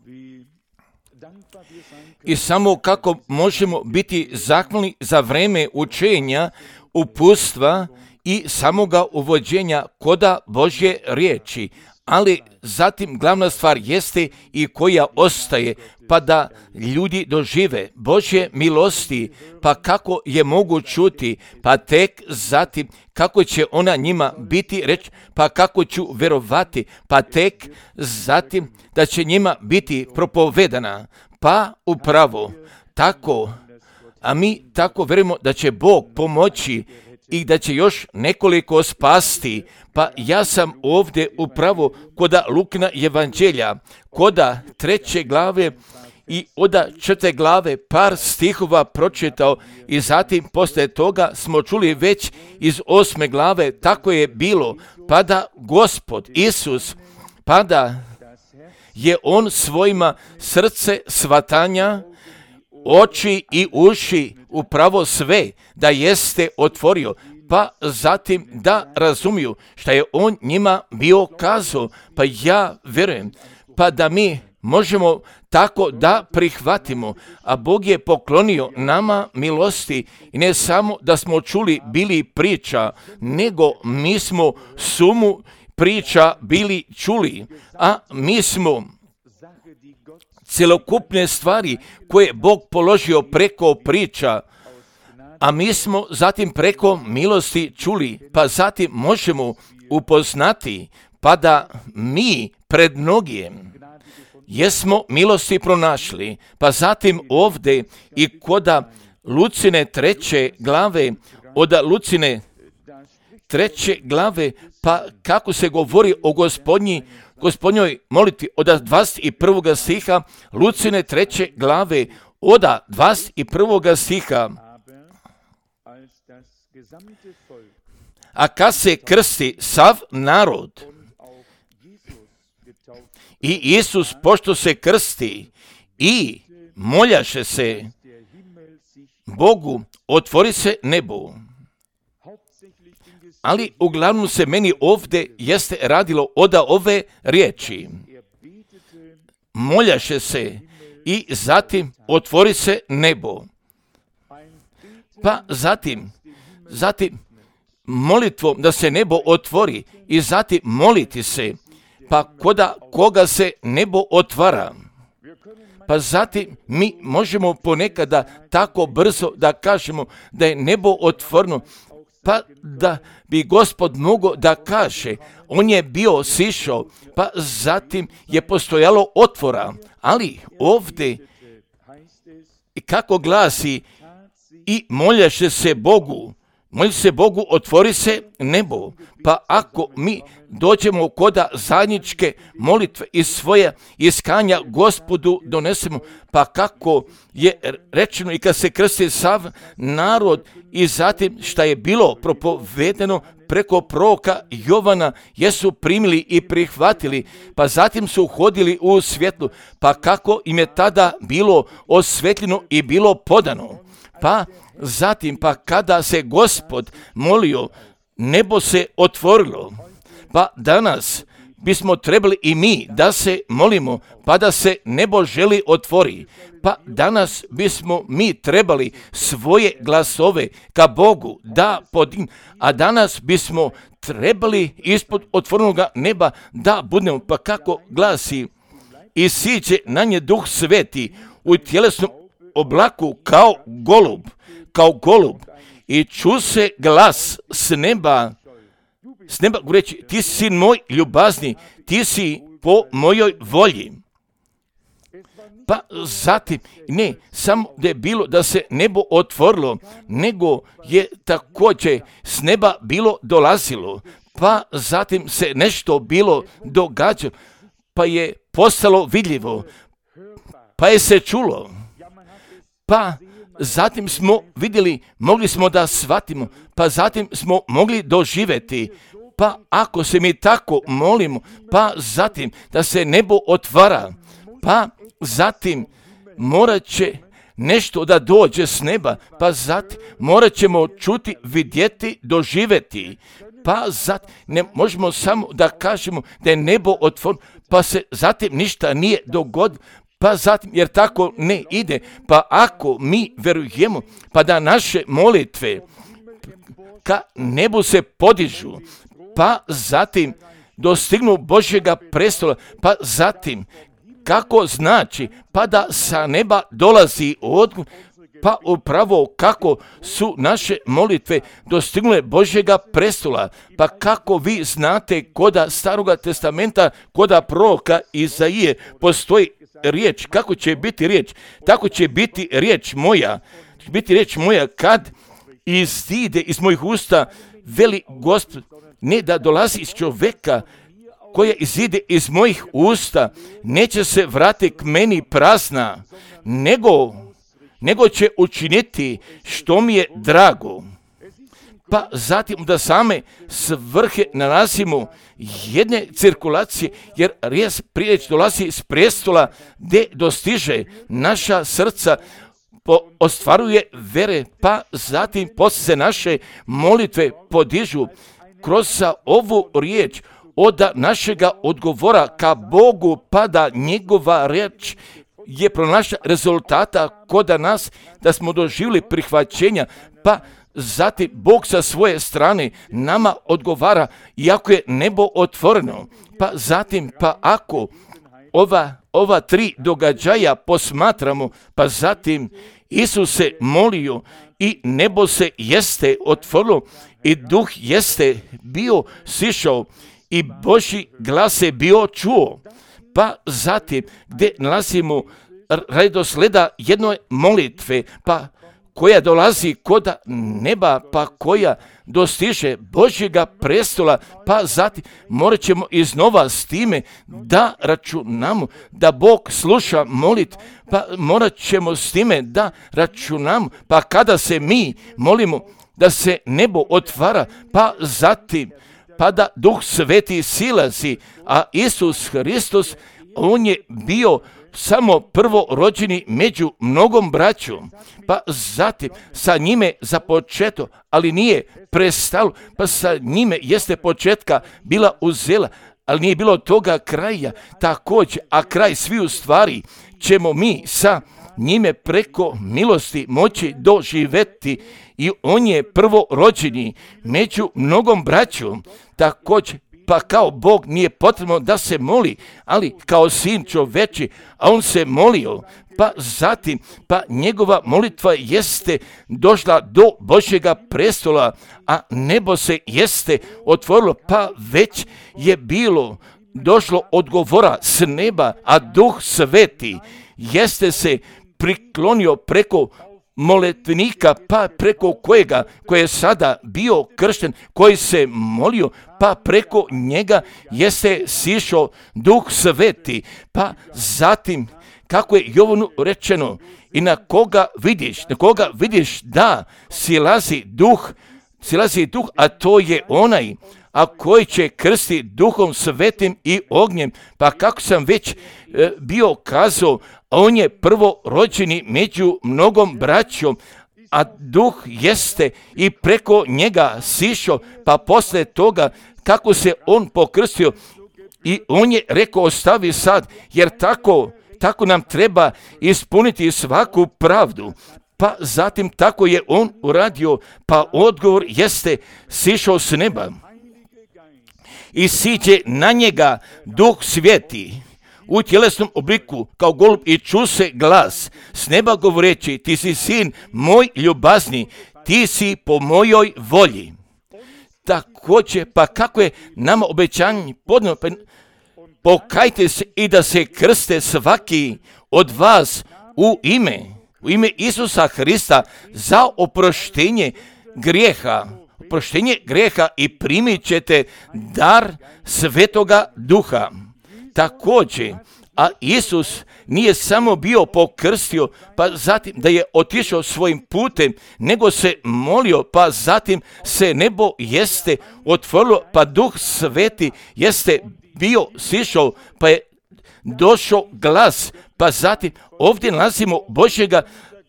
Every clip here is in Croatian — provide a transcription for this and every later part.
I samo kako možemo biti zahvalni za vreme učenja, uputstva i samoga uvođenja koda Božje riječi. Ali zatim glavna stvar jeste i koja ostaje, pa da ljudi dožive Božje milosti, pa kako je mogu čuti, pa tek zatim kako će ona njima biti reč, pa kako ću verovati, pa tek zatim da će njima biti propovedana, pa upravo tako, a mi tako verujemo da će Bog pomoći i da će još nekoliko spasti. Pa ja sam ovdje upravo koda Lukina evanđelja, koda 3. glave i od 4. glave par stihova pročitao i zatim poslije toga smo čuli već iz 8. glave, tako je bilo, pa da Gospod Isus, pa da je On svojima srce svatanja, oči i uši, upravo sve da jeste otvorio, pa zatim da razumiju šta je On njima bio kazao. Pa ja verujem, pa da mi možemo tako da prihvatimo, a Bog je poklonio nama milosti i ne samo da smo čuli bili priča, nego mi smo sumu priča bili čuli, a mi smo celokupne stvari koje Bog položio preko priča, a mi smo zatim preko milosti čuli, pa zatim možemo upoznati, pa da mi pred mnogim jesmo milosti pronašli, pa zatim ovdje i koda Lucine 3. glave, od Lucine 3. glave, pa kako se govori o Gospodnjoj molitvi od 21. stiha, Lucine 3. glave, od 21. stiha. A kad se krsti sav narod i Isus pošto se krsti i moljaše se Bogu, otvori se nebo. Ali uglavnom se meni ovdje jeste radilo od ove riječi. Moljaše se i zatim otvori se nebo. Pa zatim molitvom da se nebo otvori i zatim moliti se, pa koga se nebo otvara. Pa zatim mi možemo ponekada tako brzo da kažemo da je nebo otvoreno, pa da bi Gospod mogao da kaže, On je bio sišao, pa zatim je postojalo otvora, ali ovdje kako glasi i moljaše se Bogu, otvori se nebo. Pa ako mi dođemo koda zajedničke molitve i svoje iskanja Gospodu donesemo, pa kako je rečeno i kad se krsti sav narod i zatim šta je bilo propovedeno preko proroka Jovana, jesu primili i prihvatili, pa zatim su hodili u svjetlu, pa kako im je tada bilo osvetljeno i bilo podano. Pa zatim, pa kada se Gospod molio, nebo se otvorilo. Pa danas bismo trebali i mi da se molimo, pa da se nebo želi otvori. Pa danas bismo mi trebali svoje glasove ka Bogu da podignu, a danas bismo trebali ispod otvorenoga neba da budemo, pa kako glasi, i siđe na nje Duh Sveti u tjelesnom oblaku kao golub, i ču se glas s neba reći, ti si sin moj ljubazni, ti si po mojoj volji. Pa zatim, ne samo da je bilo da se nebo otvorilo, nego je također s neba bilo dolazilo, pa zatim se nešto bilo događalo, pa je postalo vidljivo, pa je se čulo, pa zatim smo vidjeli, mogli smo da shvatimo, pa zatim smo mogli doživjeti. Pa ako se mi tako molimo, pa zatim da se nebo otvara, pa zatim morat će nešto da dođe s neba, pa zatim morat ćemo čuti, vidjeti, doživjeti, pa ne možemo samo da kažemo da je nebo otvoreno, pa se zatim ništa nije dogodilo, pa zatim, jer tako ne ide, pa ako mi verujemo, pa da naše molitve ka nebu se podižu, pa zatim dostignu Božjega prestola, pa zatim, kako znači, pa da sa neba dolazi odgovor, pa upravo kako su naše molitve dostignule Božjega prestola, pa kako vi znate koda Staroga testamenta, koda proroka Izaije postoji riječ, kako će biti riječ, tako će biti riječ moja, kad izide iz mojih usta, veli Gospod, ne da dolazi iz čovjeka koja izide iz mojih usta, neće se vratiti k meni prazna, nego će učiniti što mi je drago. Pa zatim da same svrhe nalazimo jedne cirkulacije, jer riječ dolazi iz prestola gdje dostiže naša srca, ostvaruje vere, pa zatim poslije se naše molitve podižu kroz ovu riječ od našega odgovora ka Bogu, pa da njegova riječ je pronašla rezultata kod nas, da smo doživjeli prihvaćenja, pa zatim Bog sa svoje strane nama odgovara, iako je nebo otvoreno, pa zatim, pa ako ova tri događaja posmatramo, pa zatim Isus se molio i nebo se jeste otvorilo i duh jeste bio sišao i Božji glas se bio čuo. Pa zatim gdje nalazimo redosleda jednoj molitve, pa koja dolazi kod neba, pa koja dostiže Božjega prestola, pa zatim morat ćemo iznova s time da računamo da Bog sluša molit, pa morat ćemo s time da računamo, pa kada se mi molimo da se nebo otvara, pa zatim pa da Duh Sveti silazi, a Isus Hristos, on je bio samo prvorođeni među mnogom braćom, pa zatim sa njime započeto, ali nije prestalo, pa sa njime jeste početka bila uzela, ali nije bilo toga kraja također, a kraj sviju stvari ćemo mi sa njime preko milosti moći doživjeti i on je prvorođeni među mnogom braćom također. Pa kao Bog nije potrebno da se moli, ali kao sin čoveči, a on se molio, pa zatim, pa njegova molitva jeste došla do Božjega prestola, a nebo se jeste otvorilo, pa već je bilo došlo odgovora s neba, a Duh Sveti jeste se priklonio preko molitvenika, pa preko koji je sada bio kršten, koji se molio, pa preko njega jeste sišao Duh Sveti, pa zatim, kako je Jovanu rečeno, i na koga vidiš da silazi duh, a to je onaj, a koji će krstiti Duhom Svetim i ognjem, pa kako sam već bio kazao, on je prvorođeni među mnogom braćom, a duh jeste i preko njega sišao, pa poslije toga kako se on pokrstio i on je rekao ostavi sad, jer tako nam treba ispuniti svaku pravdu. Pa zatim tako je on uradio, pa odgovor jeste sišao s neba i siđe na njega Duh Sveti u tjelesnom obliku kao golub i ču se glas s neba govoreći, ti si sin moj ljubazni, ti si po mojoj volji. Također, pa kako je nama obećanje podno, pokajte se i da se krste svaki od vas u ime Isusa Hrista za oproštenje grijeha i primit ćete dar Svetoga Duha. Također, a Isus nije samo bio pokrstio, pa zatim da je otišao svojim putem, nego se molio, pa zatim se nebo jeste otvorilo, pa Duh Sveti jeste bio sišao, pa je došao glas, pa zatim ovdje nalazimo Božjega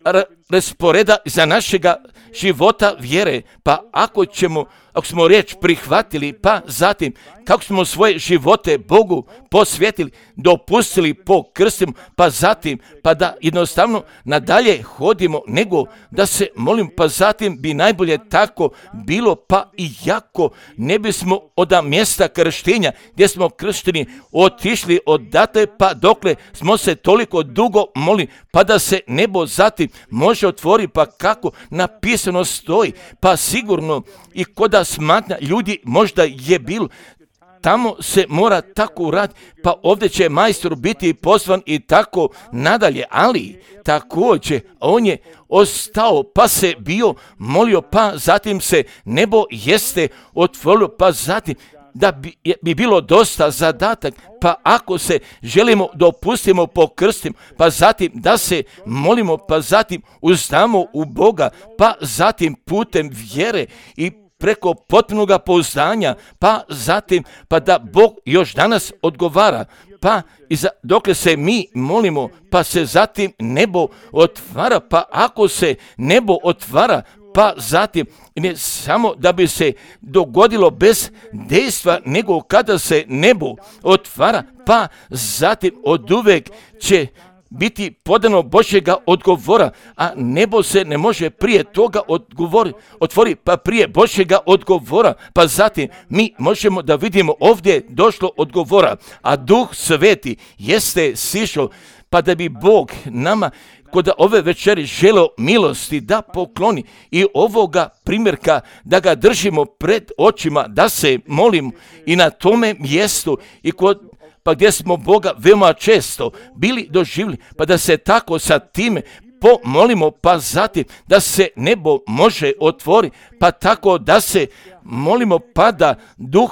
rasporeda za našega života vjere. Pa ako smo riječ prihvatili, pa zatim kako smo svoje živote Bogu posvetili, dopustili po krstima, pa zatim pa da jednostavno nadalje hodimo, nego da se molim, pa zatim bi najbolje tako bilo, pa i jako ne bismo od mjesta krštenja gdje smo kršteni otišli odatle, pa dokle smo se toliko dugo molili, pa da se nebo zatim može otvoriti, pa kako napisano stoji, pa sigurno i koda smatna ljudi možda je bilo, tamo se mora tako raditi, pa ovdje će majstor biti pozvan i tako nadalje, ali također on je ostao, pa se bio molio, pa zatim se nebo jeste otvorilo, pa zatim da bi bilo dosta zadatak, pa ako se želimo dopustimo po krstima, pa zatim da se molimo, pa zatim uzdamo u Boga, pa zatim putem vjere i preko potpunog pouzdanja, pa zatim pa da Bog još danas odgovara, pa dokle se mi molimo, pa se zatim nebo otvara, pa ako se nebo otvara, pa zatim ne samo da bi se dogodilo bez dejstva, nego kada se nebo otvara, pa zatim oduvek će biti podano Božjega odgovora, a nebo se ne može prije toga otvori, pa prije Božjega odgovora, pa zatim mi možemo da vidimo ovdje došlo odgovora, a Duh Sveti jeste sišao, pa da bi Bog nama kod ove večeri želeo milosti da pokloni i ovoga primjerka da ga držimo pred očima, da se molimo i na tome mjestu i pa gdje smo Boga veoma često bili doživjeli, pa da se tako sa time pomolimo, pa zatim da se nebo može otvoriti, pa tako da se molimo, pa da Duh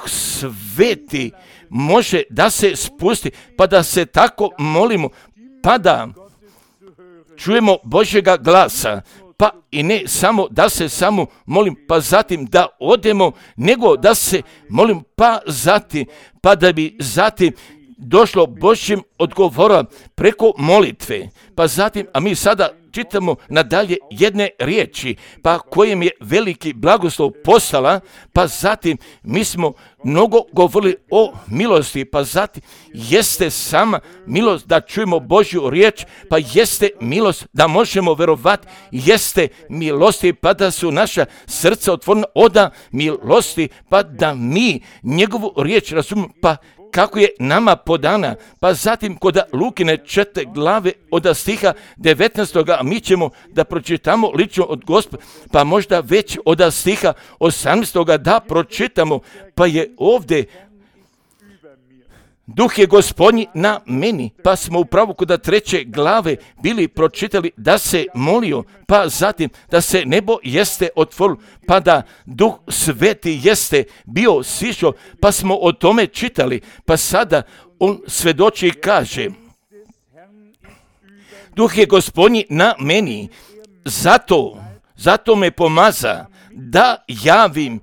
Sveti može da se spusti, pa da se tako molimo, pa da čujemo Božjega glasa, pa i ne samo da se samo molim, pa zatim da odemo, nego da se molim, pa zatim, pa da bi zatim došlo Božjim odgovora preko molitve, pa zatim, a mi sada čitamo nadalje jedne riječi, pa kojem je veliki blagoslov poslala, pa zatim mi smo mnogo govorili o milosti, pa zatim jeste sama milost da čujemo Božju riječ, pa jeste milost da možemo verovati, jeste milosti, pa da su naša srca otvorena oda milosti, pa da mi njegovu riječ razumijemo, pa kako je nama podana, pa zatim kod Lukine 4. glave od stiha 19. a mi ćemo da pročitamo lično od Gospoda, pa možda već od stiha 18. da pročitamo, pa je ovdje Duh je Gospodnji na meni, pa smo upravo kod 3. glave bili pročitali da se molio, pa zatim da se nebo jeste otvorilo, pa da Duh Sveti jeste bio sišao, pa smo o tome čitali, pa sada on svedoči i kaže: Duh je Gospodnji na meni, zato me pomaza da javim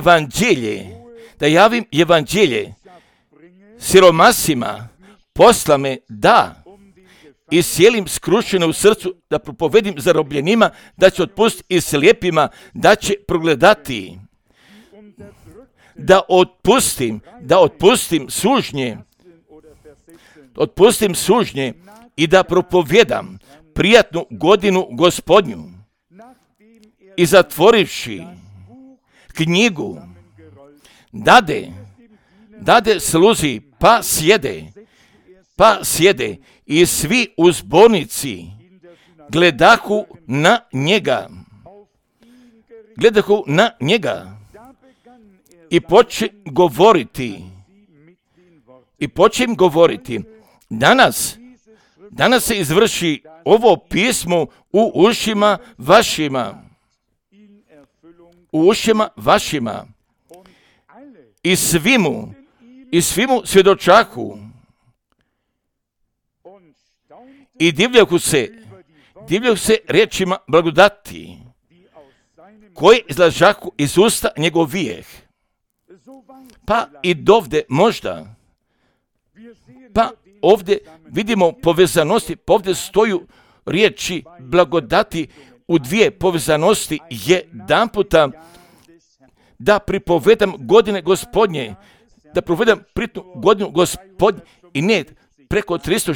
evanđelje siromasima, posla me da iscijelim skrušene u srcu, da propovedim zarobljenima, da će otpustiti i slijepima, da će progledati, da otpustim sužnje i da propovjedam prijatnu godinu Gospodnju. I zatvorivši knjigu, dade sluzi, pa sjede i svi u zbornici gledahu na njega i počem govoriti. Danas se izvrši ovo pismo u ušima vašima i svimu svjedočahu i divljahu se riječima blagodati koje izlažahu iz usta njegovijeh. Pa i dovde možda, pa ovdje vidimo povezanosti, pa ovdje stoju riječi blagodati u dvije povezanosti jedan puta da pripovedam godine Gospodnje, da provedem pritnu godinu Gospodnje i ne preko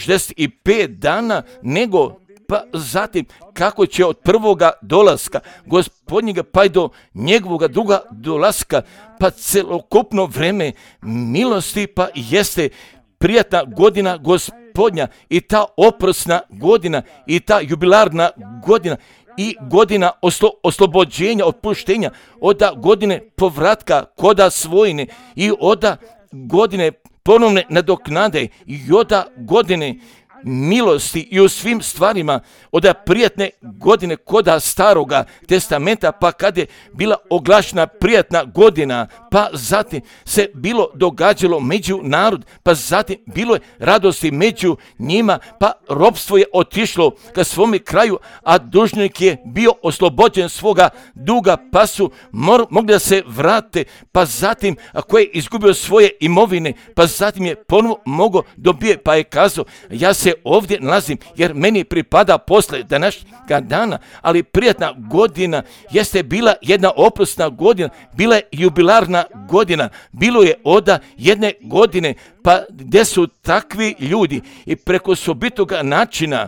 365 dana, nego pa zatim kako će od prvoga dolaska Gospodnjega pa i do njegovoga druga dolaska, pa celokupno vreme milosti, pa jeste prijatna godina Gospodnja i ta oprosna godina i ta jubilarna godina i godina oslobođenja, otpuštenja, oda godine povratka koda svojine i oda godine ponovne nadoknade i oda godine milosti i u svim stvarima, od prijatne godine koda staroga testamenta, pa kad je bila oglašena prijatna godina, pa zatim se bilo događalo među narod, pa zatim bilo je radosti među njima, pa ropstvo je otišlo ka svome kraju, a dužnik je bio oslobođen svoga duga, pa su mogli da se vrate, pa zatim ako je izgubio svoje imovine, pa zatim je ponovo mogao dobije, pa je kazao, ja se ovdje nalazim jer meni pripada posle današnjega dana, ali prijatna godina jeste bila jedna oprosna godina, bila je jubilarna godina, bilo je oda jedne godine, pa gdje su takvi ljudi i preko osobitoga načina,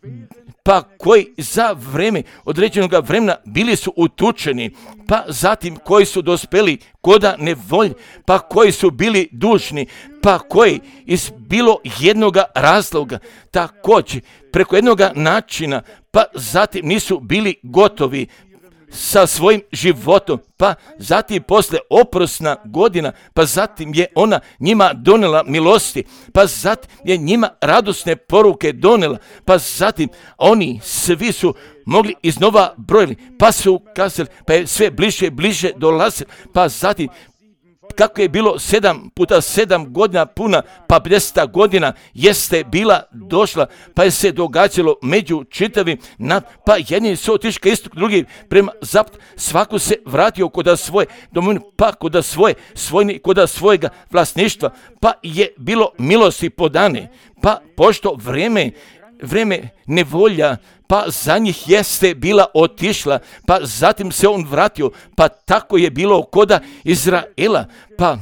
pa koji za vreme određenog vremena bili su utučeni, pa zatim koji su dospeli koda nevolje, pa koji su bili dužni, pa koji iz bilo jednoga razloga također preko jednoga načina, pa zatim nisu bili gotovi sa svojim životom, pa zatim posle oprosna godina, pa zatim je ona njima donela milosti, pa zatim je njima radosne poruke donela, pa zatim oni svi su mogli iznova brojili, pa su kazali, pa je sve bliže i bliže dolazili, pa zatim kako je bilo 7 puta 7 godina puna, pa 50 godina jeste bila došla, pa je se događalo među čitavim, pa jedni su otišli ka istok, drugi prema zapad, svako se vratio kod svoje domovine, pa kod svoje svojine, kod svojega vlasništva, pa je bilo milosti podane, pa pošto vreme nevolja, pa za njih jeste bila otišla, pa zatim se on vratio, pa tako je bilo koda Izraela, pa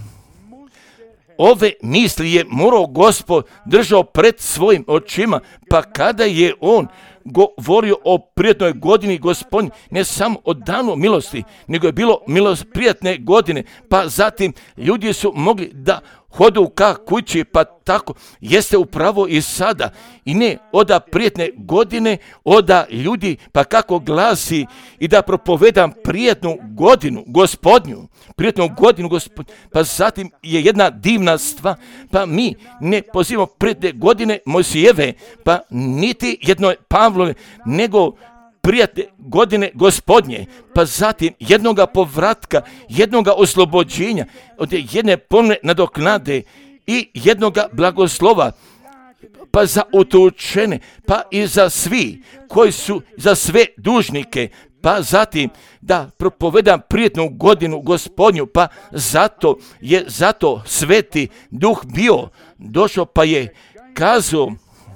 ove misli je morao Gospod držao pred svojim očima, pa kada je on govorio o prijatnoj godini Gospodnji, ne samo o danu milosti, nego je bilo milost prijatne godine, pa zatim ljudi su mogli da hodu ka kući, pa tako jeste upravo i sada. I ne oda prijatne godine, oda ljudi, pa kako glasi i da propovedam prijatnu godinu Gospodnju, prijatnu godinu Gospodnju, pa zatim je jedna divna stvar, pa mi ne pozivamo prijatne godine Mojsijeve, pa niti jednoj Pavlove, nego prijatne godine Gospodnje, pa zatim jednoga povratka, jednoga oslobođenja, od jedne ponovne nadoknade i jednoga blagoslova, pa za utučene, pa i za svi koji su, za sve dužnike, pa zatim da propovedam prijatnu godinu Gospodnju, pa zato Sveti Duh bio došao, pa je kazao,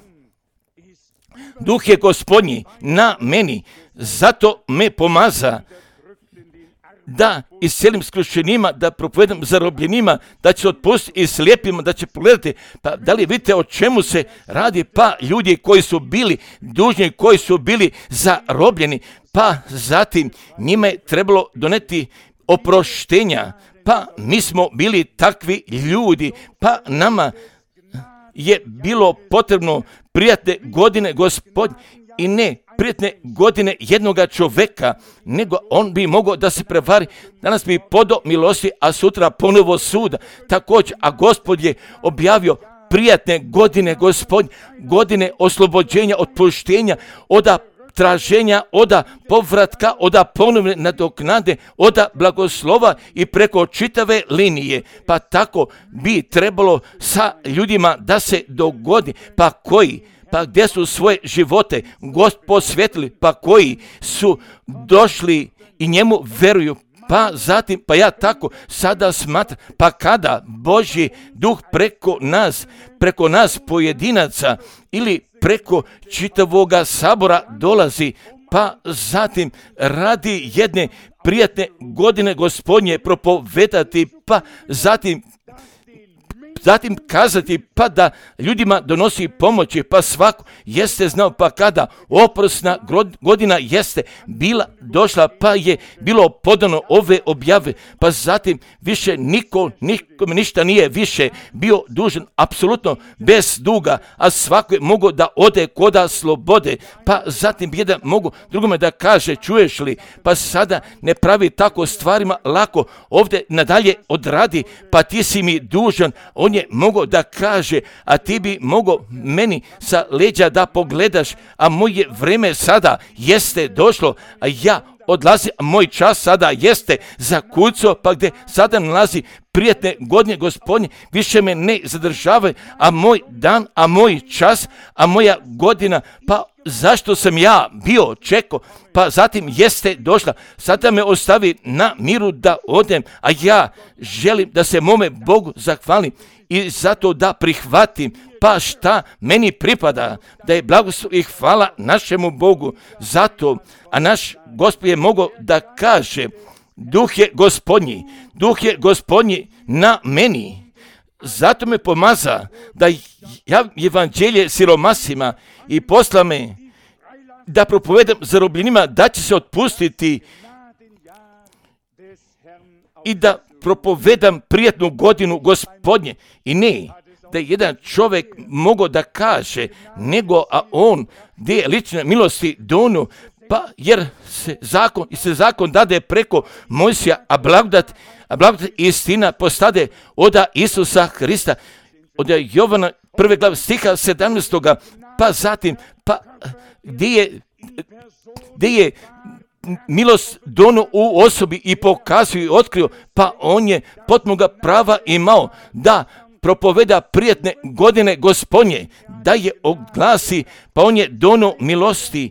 Duh je Gospodnji na meni, zato me pomaza da iscelim skrušenima, da propovedam zarobljenima, da će otpustiti i slijepima, da će pogledati. Pa da li vidite o čemu se radi? Pa ljudi koji su bili dužni, koji su bili zarobljeni, pa zatim njima je trebalo doneti oproštenja, pa mi smo bili takvi ljudi, pa nama je bilo potrebno prijatne godine Gospodnje i ne prijatne godine jednoga čoveka, nego on bi mogao da se prevari, danas bi podao milosti, a sutra ponovo suda. Također, a Gospod je objavio prijatne godine Gospodnje, godine oslobođenja, otpuštenja, oda traženja, oda povratka, oda ponovne nadoknade, oda blagoslova i preko čitave linije. Pa tako bi trebalo sa ljudima da se dogodi, pa koji, pa gdje su svoje živote posvetili, pa koji su došli i njemu veruju, pa zatim, pa ja tako sada smatram, pa kada Božji Duh preko nas pojedinaca ili preko čitavoga sabora dolazi, pa zatim radi jedne prijatne godine Gospodnje propovedati, pa zatim kazati, pa da ljudima donosi pomoći, pa svako jeste znao, pa kada oprosna godina jeste bila došla, pa je bilo podano ove objave, pa zatim više nikome ništa nije više bio dužan, apsolutno bez duga, a svako je mogao da ode koda slobode, pa zatim jedan mogu drugome da kaže, čuješ li, pa sada ne pravi tako stvarima lako, ovdje nadalje odradi, pa ti si mi dužan. On je mogao da kaže, a ti bi mogao meni sa leđa da pogledaš, a moje vreme sada jeste došlo, a ja odlazi, a moj čas sada jeste zakucao, pa gdje sada nalazi prijatne godine Gospodnje, više me ne zadržavaju, a moj dan, a moj čas, a moja godina, pa zašto sam ja bio čekao, pa zatim jeste došla, sada me ostavi na miru da odem, a ja želim da se mome Bogu zahvalim i zato da prihvatim, pa šta meni pripada, da je blagoslov i hvala našemu Bogu, zato, a naš Gospod je mogao da kaže, Duh je Gospodnji na meni, zato me pomaza da ja evanđelje siromasima i posla me da propovedam zarobljenima da će se otpustiti i da propovedam prijatnu godinu Gospodnje. I ne da je jedan čovjek mogao da kaže, nego a on gdje je lične milosti donu, pa jer se zakon dade preko Mojsija, a blagodat i istina postade od Isusa Hrista. Od Jovana 1. glave stiha 17. pa zatim, pa gdje je milost dono u osobi i pokazuje i otkrio, pa on je potpunoga prava imao da propoveda prijatne godine Gospodnje, da je oglasi, pa on je dono milosti,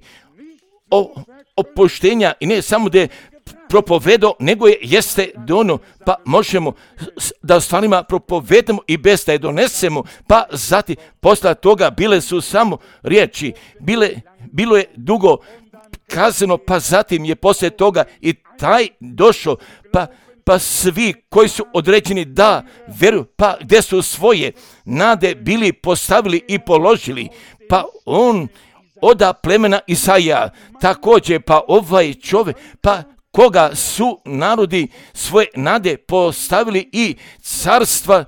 opuštenja i ne samo da je propovedao, nego jeste dono, pa možemo da stvarima propovedamo i bez da je donesemo, pa zatim posle toga bile su samo riječi, bilo je dugo kazano, pa zatim je poslije toga i taj došao, pa svi koji su određeni da vjeruju, pa gdje su svoje nade bili postavili i položili, pa on oda plemena Isaija, također pa ovaj čovjek, pa koga su narodi svoje nade postavili i carstva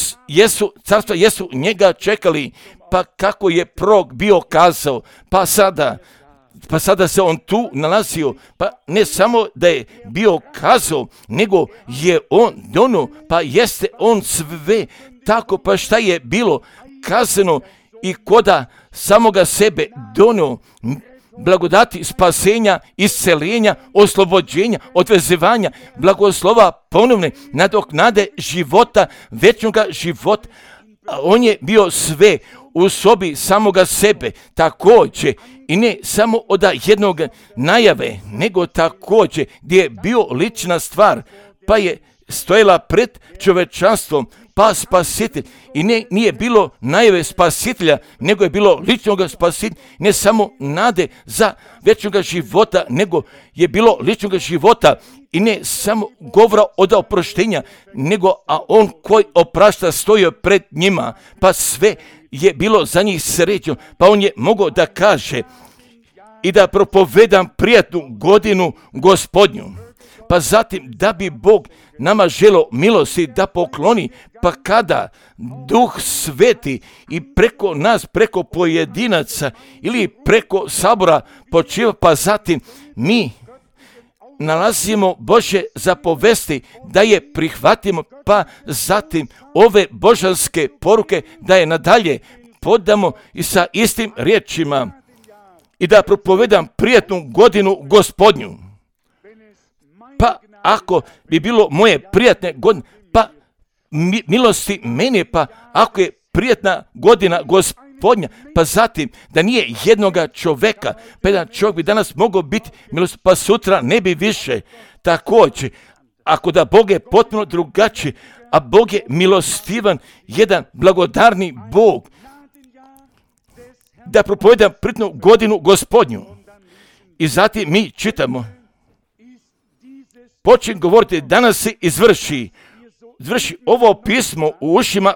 jesu njega čekali, pa kako je prorok bio kazao, pa sada se on tu nalazio, pa ne samo da je bio kazao, nego je on dono, pa jeste on sve tako, pa šta je bilo kazano i koda samoga sebe dono blagodati spasenja, isceljenja, oslobođenja, odvezivanja, blagoslova ponovne, nadoknade života, večnoga života. On je bio sve u sobi samoga sebe, također i ne samo od jednog najave, nego također gdje je bio lična stvar, pa je stojala pred čovečanstvom, pa spasitelj. I nije bilo najave spasitelja, nego je bilo ličnog spasitelja, ne samo nade za večnog života, nego je bilo ličnog života i ne samo govora od oproštenja, nego a on koji oprašta stojio pred njima, pa sve je bilo za njih srećno, pa on je mogao da kaže i da propovedam prijatnu godinu Gospodnju. Pa zatim da bi Bog nama želo milosti da pokloni, pa kada Duh Sveti i preko nas, preko pojedinaca ili preko sabora počiva, pa zatim mi nalazimo Božje zapovesti da je prihvatimo, pa zatim ove božanske poruke da je nadalje podamo i sa istim riječima i da propovedam prijatnu godinu Gospodnju. Pa ako bi bilo moje prijatne godine, pa milosti meni, pa ako je prijatna godina Gospodnja, pa zatim da nije jednoga čoveka, pa jedan čovjek bi danas mogao biti milost, pa sutra ne bi više. Također, ako da Bog je potpuno drugačiji, a Bog je milostivan, jedan blagodarni Bog, da propovedam prijatnu godinu Gospodnju. I zatim mi čitamo, počinje govoriti, danas se izvrši ovo pismo u ušima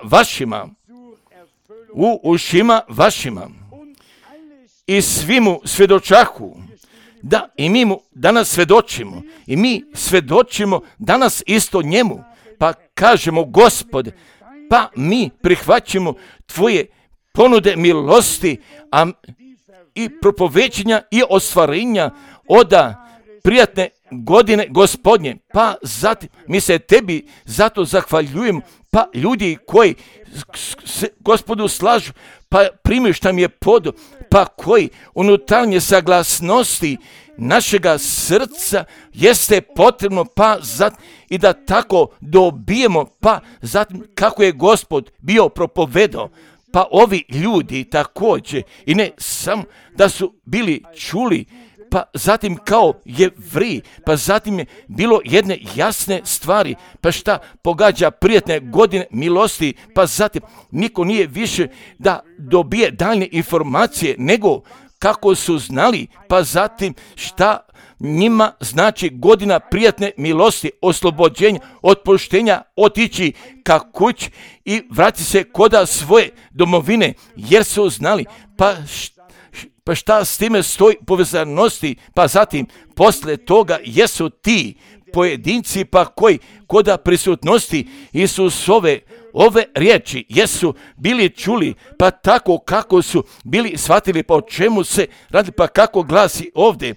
vašima. I svi mu svjedočahu, da i mi mu danas svjedočimo. I mi svjedočimo danas isto njemu. Pa kažemo, Gospode, pa mi prihvaćamo tvoje ponude milosti i propovećenja i ostvarenja oda prijatne godine Gospodnje. Pa zatim mi se tebi zato zahvaljujemo. Pa ljudi koji se Gospodu slažu, pa primaju šta mi je podo, pa koji unutarnje saglasnosti našega srca jeste potrebno, pa zatim i da tako dobijemo, pa zatim kako je Gospod bio propovedao. Pa ovi ljudi također, i ne samo da su bili čuli, pa zatim kao Jevriji, pa zatim je bilo jedne jasne stvari, pa šta pogađa prijatne godine milosti, pa zatim niko nije više da dobije daljne informacije, nego kako su znali, pa zatim šta njima znači godina prijatne milosti, oslobođenja, otpuštenja, otići ka kući i vrati se koda svoje domovine, jer su znali, pa šta s time stoji povezanosti, pa zatim posle toga jesu ti pojedinci, pa koji koda prisutnosti Isusove ove riječi jesu bili čuli, pa tako kako su bili shvatili, pa o čemu se radi, pa kako glasi ovdje.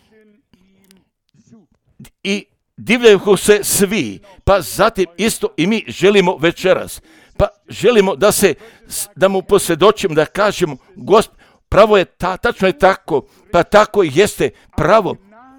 I divljaju se svi, pa zatim isto i mi želimo večeras, pa želimo da mu posvjedočimo, da kažemo, Gospod, pravo je tačno je tako, pa tako jeste pravo.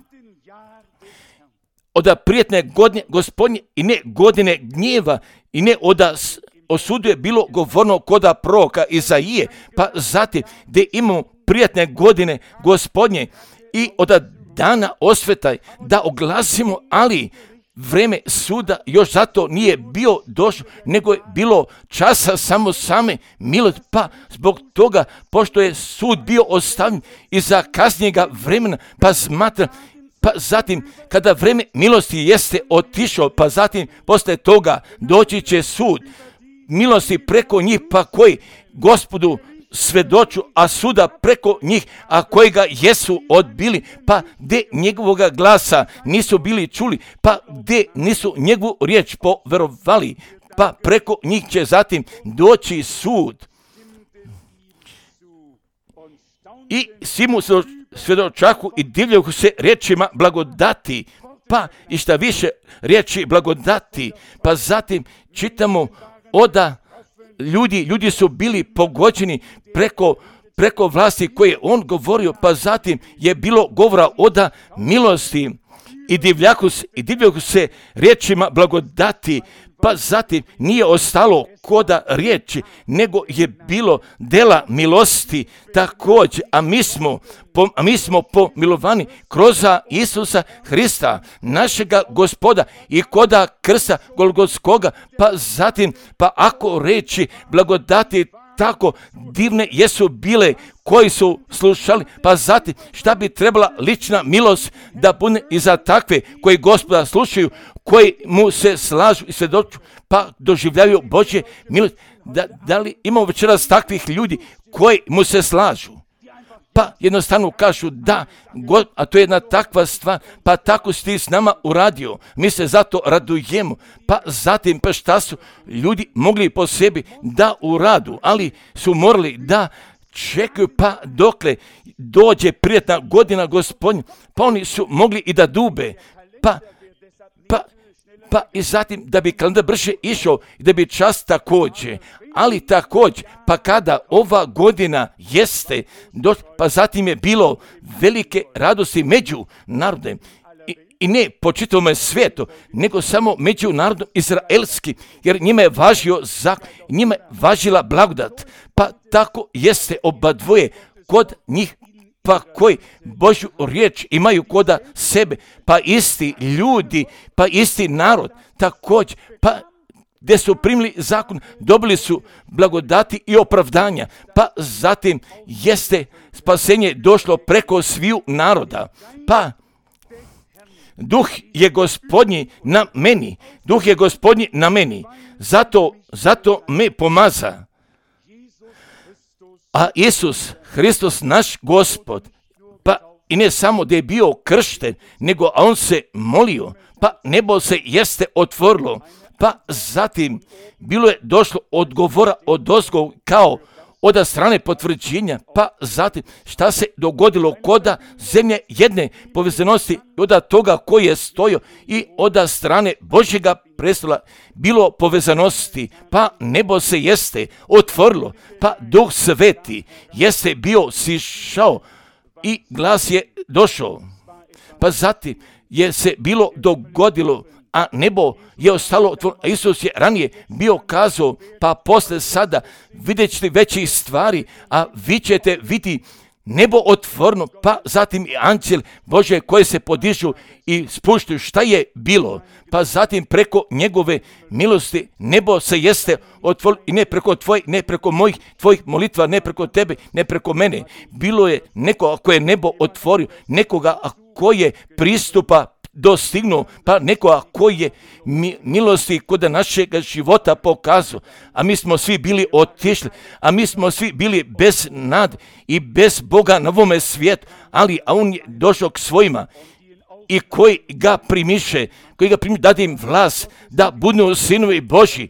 Oda prijetne godine Gospodnje i ne godine gnjeva i ne oda osuduje bilo govorno koda proroka Izaije, pa zatim gdje imamo prijatne godine Gospodnje i oda dana osvetaj da oglasimo, ali vreme suda još zato nije bio došlo, nego je bilo časa samo same milosti, pa zbog toga, pošto je sud bio ostavljen iza kasnijega vremena, pa smatram, pa zatim kada vreme milosti jeste otišao, pa zatim posle toga doći će sud milosti preko njih, pa koji Gospodu svedoču, a suda preko njih, a koji ga jesu odbili, pa gdje njegovoga glasa nisu bili čuli, pa gdje nisu njegovu riječ poverovali, pa preko njih će zatim doći sud. I svi mu svjedočahu i divljaju se riječima blagodati, pa i šta više riječi blagodati, pa zatim čitamo oda ljudi su bili pogođeni preko vlasti koje je on govorio, pa zatim je bilo govora oda milosti i divljaju se riječima blagodati, pa zatim nije ostalo koda riječi, nego je bilo dela milosti također, a mi smo pomilovani kroz Isusa Hrista, našega Gospoda, i koda krsta Golgotskoga, pa zatim, pa ako reći blagodati tako divne jesu bile koji su slušali, pa zatim šta bi trebala lična milost da bude i za takve koji Gospoda slušaju, koji mu se slažu i svjedoču, pa doživljavaju Božje milost. Da li imamo večeras takvih ljudi koji mu se slažu? Pa jednostavno kažu da, a to je jedna takva stvar, pa tako si ti s nama uradio, mi se zato radujemo. Pa zatim, pa šta su ljudi mogli po sebi da uradu, ali su morali da čekaju, pa dokle dođe prijatna godina Gospodnja, pa oni su mogli i da dube, pa i zatim da bi kalendar brže išao i da bi čas također, ali također, pa kada ova godina jeste, pa zatim je bilo velike radosti među narodem, i ne po čitavom svijetu, nego samo među narodom izraelski, jer njima je važio zakon, njima je važila blagodat, pa tako jeste oba dvoje kod njih, pa koji Božju riječ imaju koda sebe, pa isti ljudi, pa isti narod, također, pa gdje su primili zakon, dobili su blagodati i opravdanja, pa zatim jeste spasenje došlo preko sviju naroda, pa Duh je Gospodnji na meni, Duh je Gospodnji na meni, zato me pomaza. A Isus Hristos naš Gospod, pa i ne samo da je bio kršten, nego a on se molio, pa nebo se jeste otvorilo, pa zatim bilo je došlo odgovora odozgo kao od strane potvrđenja, pa zatim šta se dogodilo koda zemlje jedne povezanosti od toga koji je stojio i od strane Božjega prestola bilo povezanosti, pa nebo se jeste otvorilo, pa Duh Sveti jeste bio sišao i glas je došao, pa zatim je se bilo dogodilo, a nebo je ostalo otvoreno. A Isus je ranije bio kazao, pa posle sada vidjet ćete većih stvari, a vi ćete vidjeti nebo otvoreno, pa zatim i anđel Bože koje se podižu i spuštaju. Šta je bilo? Pa zatim preko njegove milosti nebo se jeste otvorilo i ne preko tvojih, ne preko mojih, tvojih molitva, ne preko tebe, ne preko mene. Bilo je neko ako je nebo otvorio, nekoga ako je pristupa dostignuo, pa nekoga koji je milosti kod našeg života pokazao, a mi smo svi bili otišli, a mi smo svi bili bez nade i bez Boga na ovome svijetu, ali a on je došao k svojima i koji ga primiše, dade im vlast da budu sinovi Božji,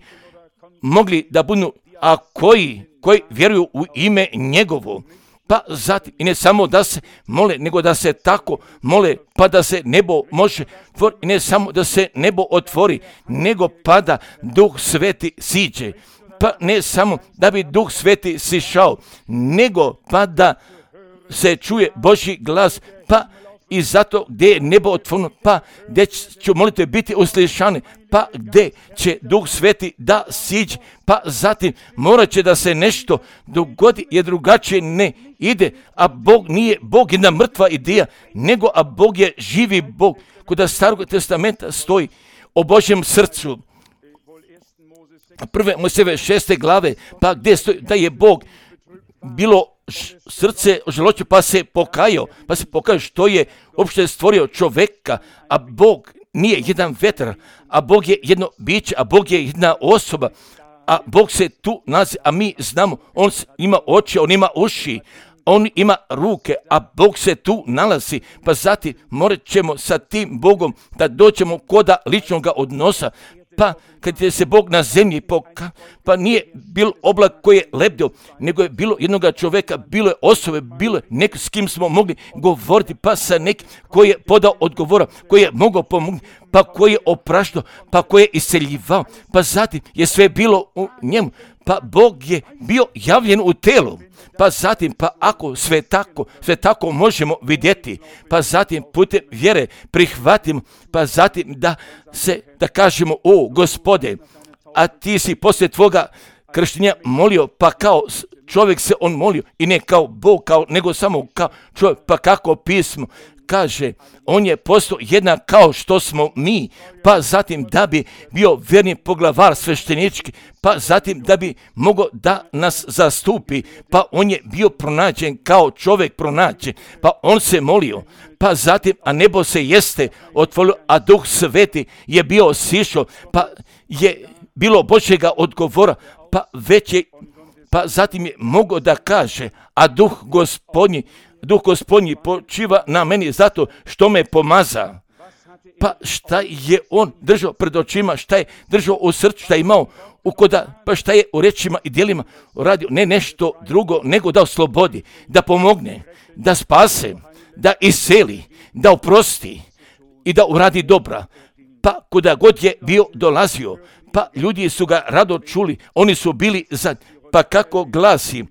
mogli da budu, a koji vjeruju u ime njegovo. Pa zatim, i ne samo da se mole, nego da se tako mole, pa da se nebo može otvoriti, i ne samo da se nebo otvori, nego pa da Duh Sveti siđe, pa ne samo da bi Duh Sveti sišao, nego pa da se čuje Božji glas, pa i zato gdje je nebo otvoreno, pa gdje će molitve biti uslišane, pa gdje će Duh Sveti da siđe, pa zatim morat će da se nešto dogodi jer drugačije ne ide, a Bog nije Bog jedna mrtva ideja, nego a Bog je živi Bog. Kod Starog testamenta stoji o Božjem srcu, prve Mojsijeve 6. glave, pa gdje stoji da je Bog bilo srce želoće, pa se pokajao što je uopšte stvorio čoveka, a Bog nije jedan vetar, a Bog je jedno biće, a Bog je jedna osoba, a Bog se tu nalazi, a mi znamo, on ima oči, on ima uši, on ima ruke, a Bog se tu nalazi, pa zatim morat ćemo sa tim Bogom da dođemo koda ličnog odnosa, pa kad je se Bog na zemlji pa nije bil oblak koji je lebdio, nego je bilo jednoga čoveka, bilo je osobe, bilo je neko s kim smo mogli govoriti, pa sa nekim koji je podao odgovora, koji je mogao pomoći, pa koji je opraštao, pa koji je isceljivao, pa zatim je sve bilo u njemu, pa Bog je bio javljen u telu, pa zatim, pa ako sve tako možemo vidjeti, pa zatim putem vjere prihvatimo, pa zatim da kažemo, o Gospode, a ti si poslije tvoga krštenja molio, pa kao čovjek se on molio i ne kao Bog, nego samo kao čovjek, pa kako pismo kaže, on je postao jednak kao što smo mi, pa zatim da bi bio vjerni poglavar sveštenički, pa zatim da bi mogao da nas zastupi, pa on je bio pronađen kao čovjek pronađen, pa on se molio, pa zatim, a nebo se jeste otvorilo, a Duh Sveti je bio sišao, pa je bilo Božjega odgovora, pa zatim je mogao da kaže, a Duh Gospodnji počiva na meni zato što me pomaza. Pa šta je on držao pred očima, šta je držao u srcu, šta je imao pa šta je u rečima i djelima radio, ne nešto drugo, nego da oslobodi, da pomogne, da spase, da iseli, da oprosti i da uradi dobra. Pa kuda god je bio dolazio, pa ljudi su ga rado čuli, oni su bili pa kako glasi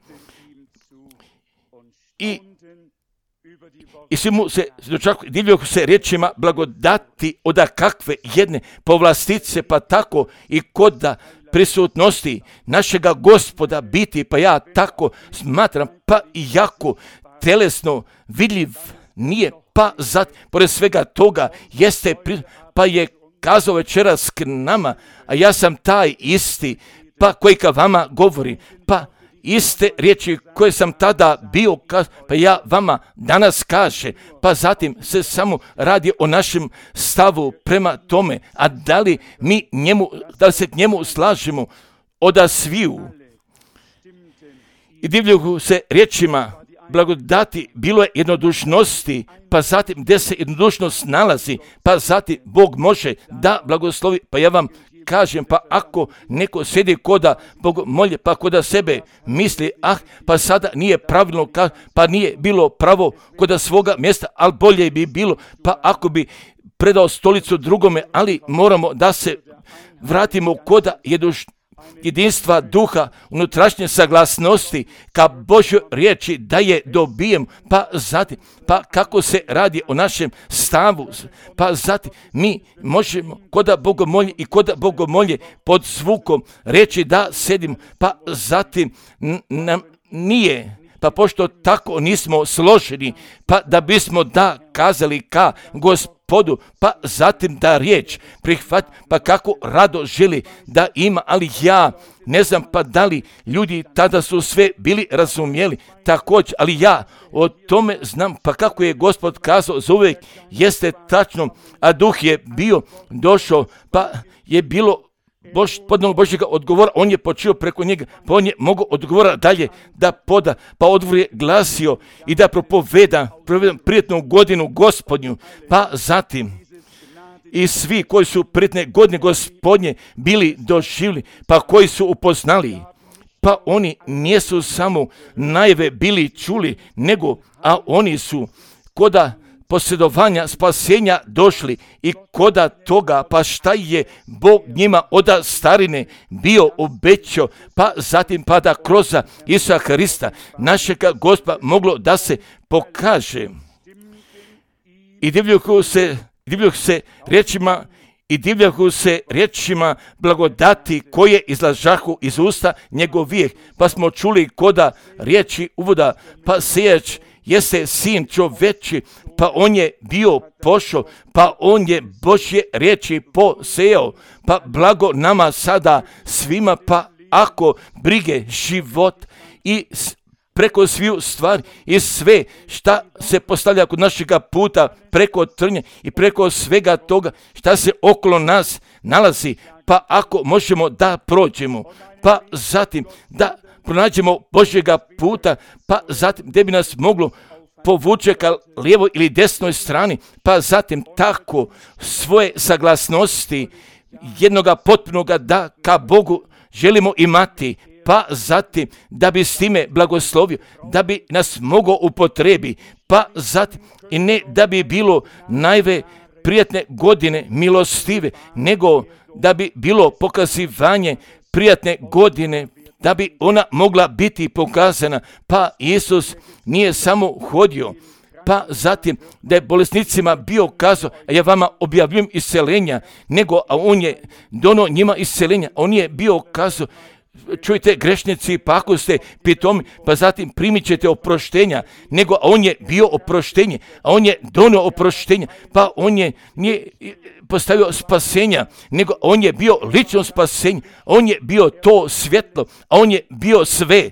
i svi mu se divljaju se riječima blagodati oda kakve jedne povlastice, pa tako i kod prisutnosti našega Gospoda biti, pa ja tako smatram, pa i jako telesno vidljiv nije, pa pored svega toga jeste, pa je kazao večeras k nama, a ja sam taj isti, pa koji ka vama govori, pa iste riječi koje sam tada bio, pa ja vama danas kaže, pa zatim se samo radi o našem stavu prema tome, a da li se k njemu slažemo oda sviju. I divljuju se riječima blagodati, bilo je jednodušnosti, pa zatim gdje se jednodušnost nalazi, pa zatim Bog može da blagoslovi, pa ja vam kažem, pa ako neko sjedi koda Bog molje, pa koda sebe misli, pa sada nije pravilno, pa nije bilo pravo koda svoga mjesta, ali bolje bi bilo, pa ako bi predao stolicu drugome, ali moramo da se vratimo koda jedinstva duha, unutrašnje saglasnosti ka Božoj riječi da je dobijem, pa zatim, pa kako se radi o našem stavu, pa zatim mi možemo koda bogomolje i koda bogomolje pod zvukom reći da sedim, pa zatim nam nije, pa pošto tako nismo složeni, pa da bismo da kazali ka Gospodu, pa zatim da riječ prihvat, pa kako rado želi da ima, ali ja ne znam pa da li ljudi tada su sve bili razumjeli također, ali ja o tome znam, pa kako je Gospod kazao za uvijek jeste tačno, a duh je bio došao, pa je bilo podnog Božjega odgovora, on je počeo preko njega, pa on je mogao odgovora dalje da poda, pa odgovor je glasio i da propoveda prijetnu godinu Gospodnju, pa zatim i svi koji su prijetne godine Gospodnje bili doživjeli, pa koji su upoznali, pa oni nisu samo najave bili čuli, nego, a oni su koda posjedovanja spasenja došli i koda toga, pa šta je Bog njima od starine bio obećao, pa zatim pa da kroz Isusa Hrista, našega Gospoda, moglo da se pokaže. I divljuju se riječima blagodati koje izlažahu iz usta njegovijeh, pa smo čuli koda riječi uvoda, pa sejač jeste sin čoveči, pa on je bio pošao, pa on je Božje riječi posejao, pa blago nama sada svima, pa ako brige život i preko sviju stvari i sve šta se postavlja kod našega puta preko trnje i preko svega toga šta se okolo nas nalazi, pa ako možemo da prođemo, pa zatim da pronađemo Božjega puta, pa zatim gdje bi nas moglo povuče ka lijevoj ili desnoj strani, pa zatim tako svoje saglasnosti jednoga potpunoga da ka Bogu želimo imati, pa zatim da bi s time blagoslovio, da bi nas mogao upotrebi, pa zatim i ne da bi bilo najve prijatne godine milostive, nego da bi bilo pokazivanje prijatne godine, da bi ona mogla biti pokazana, pa Isus nije samo hodio, pa zatim da je bolesnicima bio kazao, a ja vama objavljujem isceljenja, nego a on je dono njima isceljenja, on je bio kazao, čujte grešnici, pa ako ste pitomi, pa zatim primit ćete oproštenja, nego a on je bio oproštenje, a on je donio oproštenja, pa on je nije postavio spasenja, nego on je bio lično spasenje, on je bio to svjetlo, a on je bio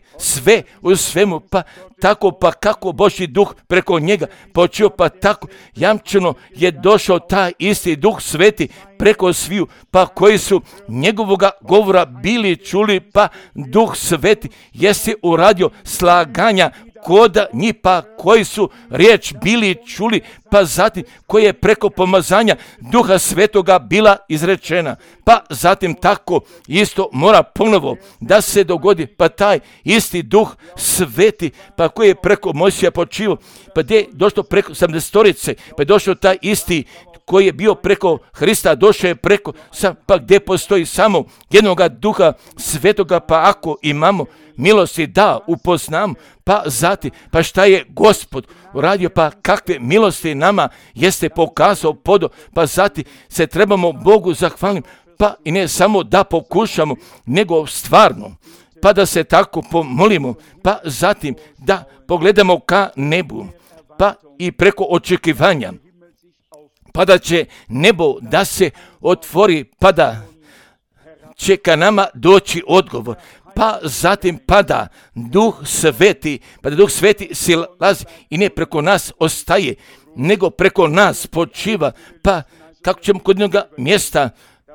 sve u svemu, pa tako, pa kako Božji duh preko njega počeo, pa tako jamčeno je došao taj isti duh sveti preko sviju, pa koji su njegovoga govora bili čuli, pa duh sveti jeste uradio slaganja koda njih, pa koji su riječ bili čuli, pa zatim koji je preko pomazanja duha svetoga bila izrečena, pa zatim tako isto mora ponovo da se dogodi, pa taj isti duh sveti, pa koji je preko Mojsija počivao, pa gdje je došlo preko 70-torice, pa je došao taj isti koji je bio preko Hrista, došao je preko, pa gdje postoji samo jednoga duha svetoga, pa ako imamo milosti da upoznamo, pa zatim, pa šta je Gospod uradio, pa kakve milosti nama jeste pokazao podo, pa zatim se trebamo Bogu zahvaliti, pa i ne samo da pokušamo, nego stvarno, pa da se tako pomolimo, pa zatim da pogledamo ka nebu, pa i preko očekivanja pa da će nebo da se otvori, pa da će ka nama doći odgovor. Pa zatim pada Duh Sveti, pa da Duh Sveti silazi i ne preko nas ostaje, nego preko nas počiva. Pa kako ćemo kod njega mjesta,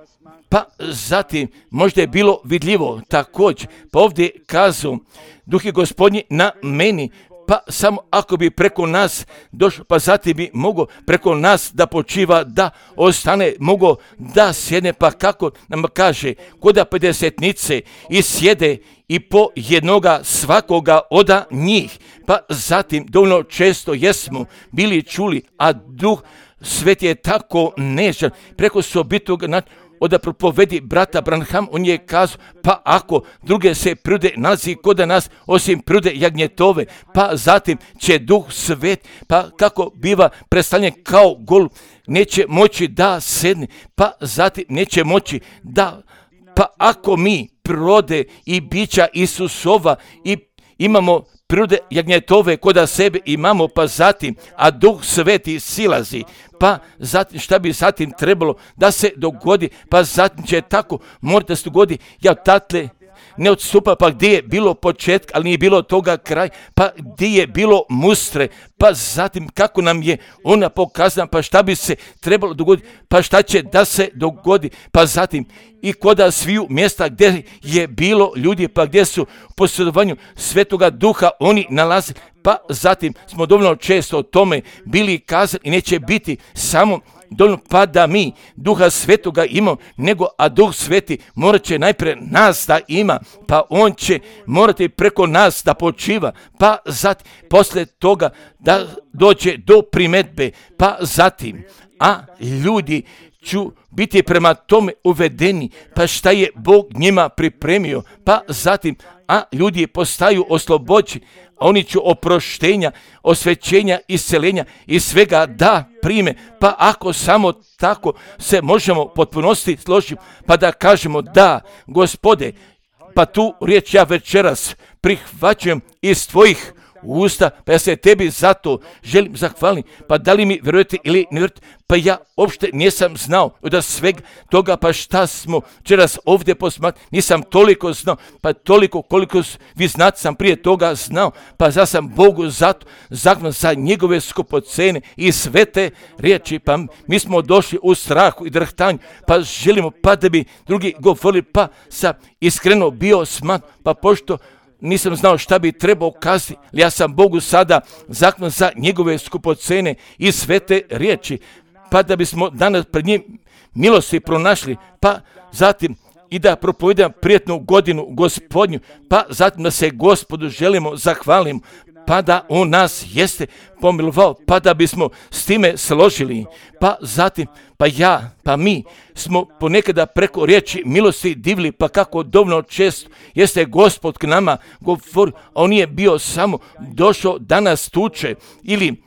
pa zatim možda je bilo vidljivo također. Pa ovdje kazu, Duh je Gospodnji na meni, pa samo ako bi preko nas došao, pa zatim bi mogao preko nas da počiva, da ostane, mogao da sjedne, pa kako nam kaže, koda 50-nice i sjede i po jednoga svakoga oda njih. Pa zatim dovoljno često jesmo bili čuli, a Duh Sveti je tako nežan, preko sobitog da propovedi brata Branham, on je kazao, pa ako druge se prirode nalazi kod nas, osim prirode jagnjetove, pa zatim će Duh Svet, pa kako biva predstavljen kao gol, neće moći da sedne, pa zatim neće moći da, pa ako mi prirode i bića Isusova i imamo prirode jagnjetove kod sebe imamo, pa zatim, a Duh Sveti silazi, pa zatim šta bi zatim trebalo da se dogodi, pa zatim će tako morati da se dogodi, ja tatle ne odstupa, pa gdje je bilo početka, ali nije bilo toga kraj, pa gdje je bilo mustre, pa zatim kako nam je ona pokazana, pa šta bi se trebalo dogoditi, pa šta će da se dogodi, pa zatim i koda sviju mjesta gdje je bilo ljudi, pa gdje su u posjedovanju Svetoga Duha oni nalaze, pa zatim smo dovoljno često o tome bili kazali i neće biti samo dovoljno pa da mi Duha Svetoga imamo, nego a Duh Sveti morat će najprije nas da ima, pa on će morati preko nas da počiva, pa zatim poslije toga da dođe do primetbe, pa zatim, a ljudi ću biti prema tome uvedeni, pa šta je Bog njima pripremio, pa zatim, a ljudi postaju oslobođeni, a oni će oproštenja, osvećenja, isceljenja i svega da prime, pa ako samo tako se možemo potpunosti složiti, pa da kažemo da, Gospode, pa tu riječ ja večeras prihvaćujem iz tvojih usta, pa ja se tebi zato želim zahvaliti, pa da li mi vjerujete ili ne vjerujete, pa ja uopšte nisam znao od svega toga, pa šta smo večeras ovdje posmatrali, nisam toliko znao, pa toliko koliko vi znate sam prije toga znao, pa ja sam Bogu zato zahvalan za njegove skupocene i svete riječi, pa mi smo došli u strahu i drhtanju, pa želimo pa da bi drugi govorili, pa sam iskreno bio smatran, pa pošto nisam znao šta bi trebao kazati, ali ja sam Bogu sada zahvalan za njegove skupocene i svete riječi, pa da bismo danas pred njim milosti pronašli, pa zatim i da propovedam prijetnu godinu Gospodnju, pa zatim da se Gospodu želimo zahvalimo, pa da on nas jeste pomilovao, pa da bismo s time složili, pa zatim, pa mi smo ponekada preko riječi milosti divili, pa kako dovoljno često jeste Gospod k nama govori, on nije bio samo došao da nas tuče ili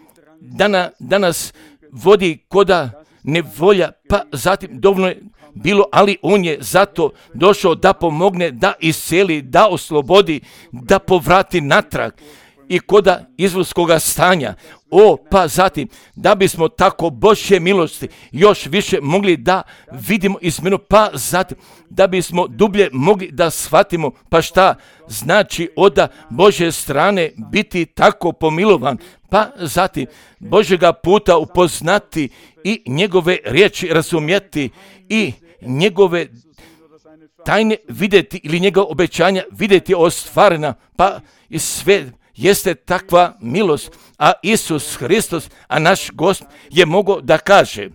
da nas vodi koda nevolja, pa zatim dovoljno je bilo, ali on je zato došao da pomogne, da isceli, da oslobodi, da povrati natrag i koda izvulskoga stanja. Pa zatim, da bismo tako Božje milosti još više mogli da vidimo izmjenu, pa zatim, da bismo dublje mogli da shvatimo, pa šta znači od Božje strane biti tako pomilovan, pa zatim Božjega puta upoznati i njegove riječi razumjeti i njegove tajne vidjeti ili njegova obećanja vidjeti ostvarena, pa i sve jeste takva milost, a Isus Hristos, a naš Gospod je mogao da kaže,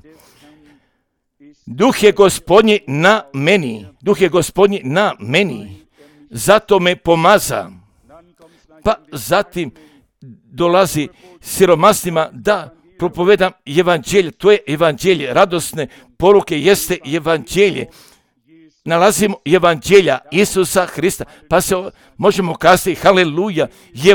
Duh je Gospodnji na meni, Duh je Gospodnji na meni, zato me pomaza. Pa zatim dolazi siromasnima da propovedam evanđelje, to je evanđelje, radosne poruke jeste evanđelje. Nalazimo evanđelja Isusa Hrista, pa se možemo kazati haleluja,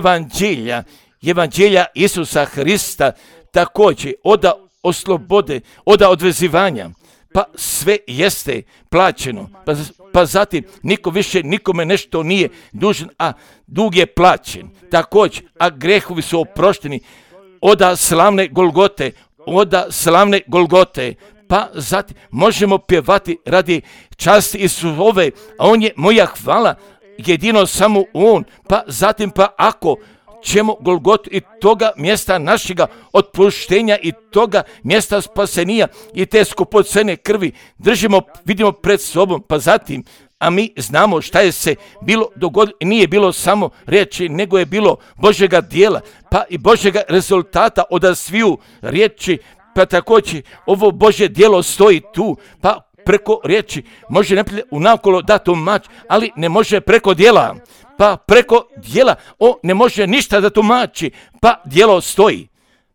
evanđelja Isusa Hrista, također od oslobode, od odvezivanja, pa sve jeste plaćeno, pa zatim niko više nikome nešto nije dužan, a dug je plaćen, također, a grehovi su oprošteni od slavne Golgote, oda slavne Golgote, pa zatim možemo pjevati radi časti Isusove, a on je moja hvala, jedino samo on, pa zatim pa ako ćemo Golgotu i toga mjesta našega otpuštenja i toga mjesta spasenija i te skupocene krvi držimo, vidimo pred sobom, pa zatim, a mi znamo šta je se bilo dogodilo, nije bilo samo riječi, nego je bilo Božjega dijela, pa i Božjega rezultata od sviju riječi, pa također ovo Božje djelo stoji tu, pa preko riječi može neprijatelj unakolo da tumači, ali ne može preko djela. Pa preko djela on ne može ništa da tumači, pa djelo stoji.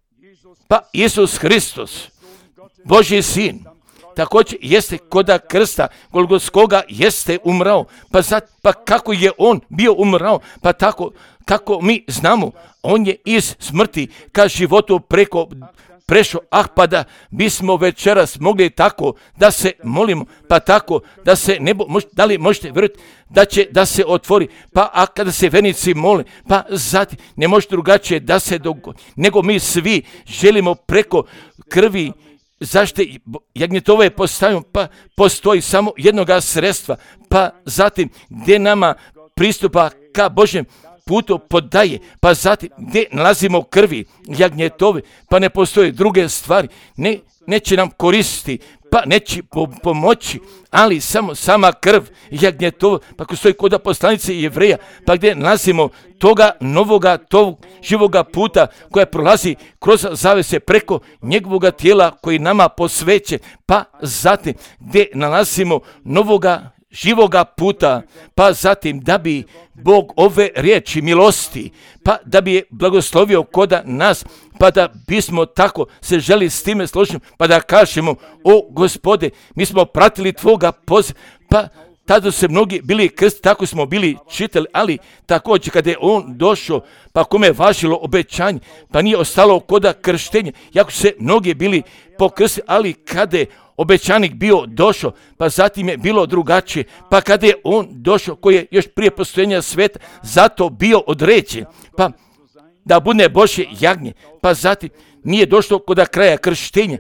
Pa Isus Hristos, Božji sin, također jeste koda krsta Golgotskoga jeste umrao, pa kako je on bio umrao, pa tako kako mi znamo, on je iz smrti ka životu prešao, pa da bismo večeras mogli tako da se molimo, pa tako da se nebo, da li možete vjerovati da će da se otvori, pa a kada se vernici mole, pa zatim ne može drugačije da se dogodi, nego mi svi želimo preko krvi zaštite jagnjetove postavimo, pa postoji samo jednoga sredstva, pa zatim gdje nama pristupa ka Božjem putu podaje, pa zatim gdje nalazimo krvi jagnjetove, pa ne postoje druge stvari, neće nam koristiti, pa neće pomoći, ali samo sama krv jagnjetova, pa ko stoji kod poslanice Jevreja, pa gdje nalazimo toga novoga, tog živoga puta koja prolazi kroz zavese preko njegovoga tijela koji nama posveće, pa zatim gdje nalazimo novoga živoga puta, pa zatim da bi Bog ove riječi milosti, pa da bi je blagoslovio koda nas, pa da bismo tako se želi s time složiti, pa da kažemo, o Gospode, mi smo pratili tvoga poziva, pa tada su se mnogi bili krsti, tako smo bili čitali, ali također kada je on došao, pa kome je važilo obećanje, pa nije ostalo koda krštenja, jako su se mnogi bili pokrstili, ali kada je obećanik bio došao, pa zatim je bilo drugačije, pa kada je on došao, koji je još prije postojanja sveta, zato bio određen, pa da bude Božje jagnje, pa zatim nije došlo kod kraja krštenja,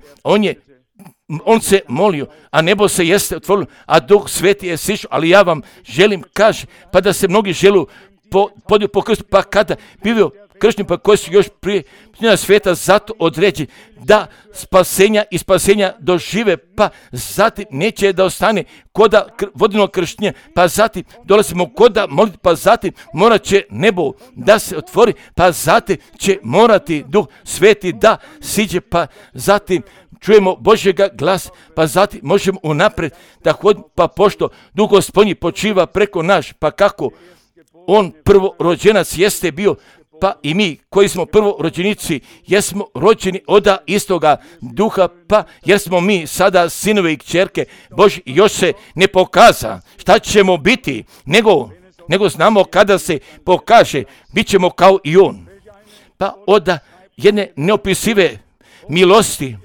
on se molio, a nebo se jeste otvorilo, a Duh Sveti je sišao, ali ja vam želim kaži, pa da se mnogi želu pokrstiti, pa kada bio kršćani, pa koji su još prije svijeta zato određeni da spasenja dožive, pa zatim neće da ostane koda vodenog krštenja, pa zatim dolazimo koda moliti, pa zatim morat će nebo da se otvori, pa zatim će morati Duh Sveti da siđe, pa zatim čujemo Božjega glasa, pa zatim možemo unaprijed da hodimo, pa pošto Duh Gospodnji počiva preko naš, pa kako on prvorođenac jeste bio, pa i mi koji smo prvorođenici jesmo rođeni od istoga duha, pa jer smo mi sada sinovi i kćerke Božji, još se ne pokaza šta ćemo biti, nego znamo kada se pokaže, bit ćemo kao i on. Pa od jedne neopisive milosti,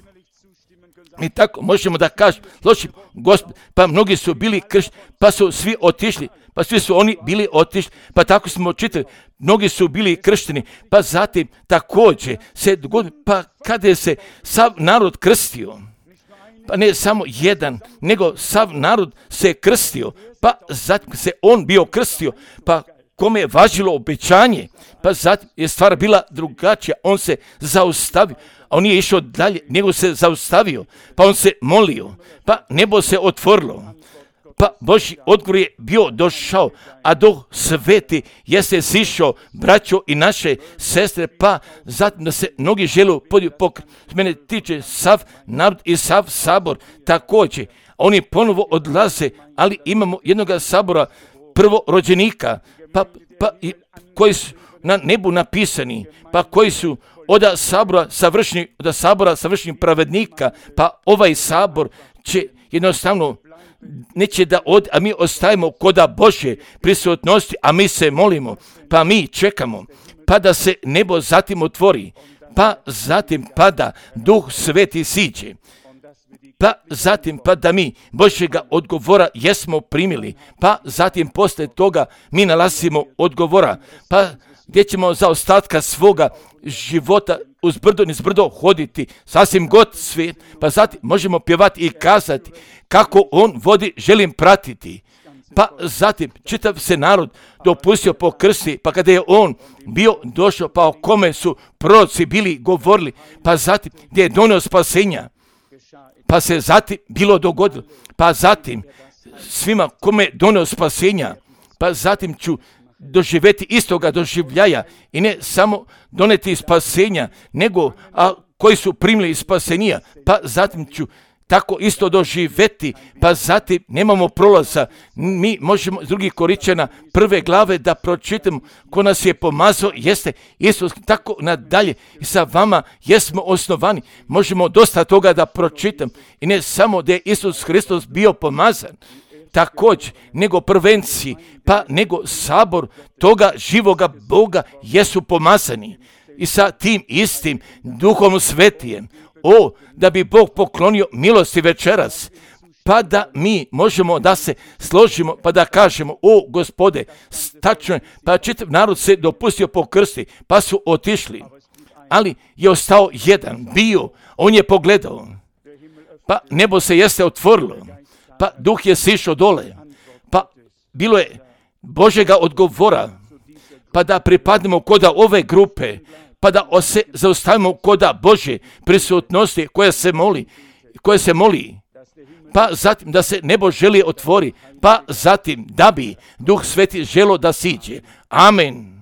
i tako možemo da kažemo, Gospod, pa mnogi su bili kršćani, pa su svi otišli, pa svi su oni bili otišli, pa tako smo čitali, mnogi su bili kršteni, pa zatim također se dogodilo, pa kada je se sav narod krstio, pa ne samo jedan, nego sav narod se krstio, pa zatim se on bio krstio, pa kome je važilo obećanje, pa zatim je stvar bila drugačija, on se zaustavio, a on nije išao dalje, nego se zaustavio, pa on se molio, pa nebo se otvorilo, pa Božji odgovor je bio došao, a Duh Sveti jeste sišao, braćo i naše sestre, pa zatim da se mnogi žele mene tiče sav narod i sav sabor također, oni ponovo odlaze, ali imamo jednoga sabora prvorođenika, pa koji su na nebu napisani, pa koji su od sabora savršenih pravednika, pa ovaj sabor će jednostavno neće da a mi ostajemo koda Božje prisutnosti, a mi se molimo, pa mi čekamo, pa da se nebo zatim otvori, pa zatim pada Duh Sveti siđe, pa zatim pa da mi Božjega odgovora jesmo primili, pa zatim posle toga mi nalazimo odgovora, pa gdje ćemo za ostatka svoga života uz brdo niz brdo hoditi, sasvim god svi, pa zatim možemo pjevati i kazati kako on vodi, želim pratiti. Pa zatim čitav se narod dopustio po krsti, pa kada je on bio došao, pa o kome su proroci bili govorili, pa zatim gdje je donio spasenja, pa se zatim bilo dogodilo, pa zatim svima kome je donio spasenja, pa zatim ću doživjeti istoga doživljaja i ne samo doneti spasenja, nego koji su primili spasenija, pa zatim ću tako isto doživjeti, pa zatim nemamo prolaza. Mi možemo iz 2. Korinćana 1. glave da pročitamo ko nas je pomazao, jeste Isus, tako nadalje. I sa vama jesmo osnovani, možemo dosta toga da pročitam. I ne samo da je Isus Hristos bio pomazan, također, nego prvenci, pa nego sabor toga živoga Boga jesu pomazani. I sa tim istim Duhom Svetijem, da bi Bog poklonio milosti večeras, pa da mi možemo da se složimo, pa da kažemo, Gospode, tačno je, pa čitav narod se dopustio po krsti, pa su otišli, ali je ostao jedan, on je pogledao, pa nebo se jeste otvorilo, pa Duh je sišao dole, pa bilo je Božjega odgovora, pa da pripadnemo koda ove grupe, pa da se zaustavimo koda Božje prisutnosti koja se moli, pa zatim da se nebo želi otvori, pa zatim da bi Duh Sveti želo da siđe. Amen.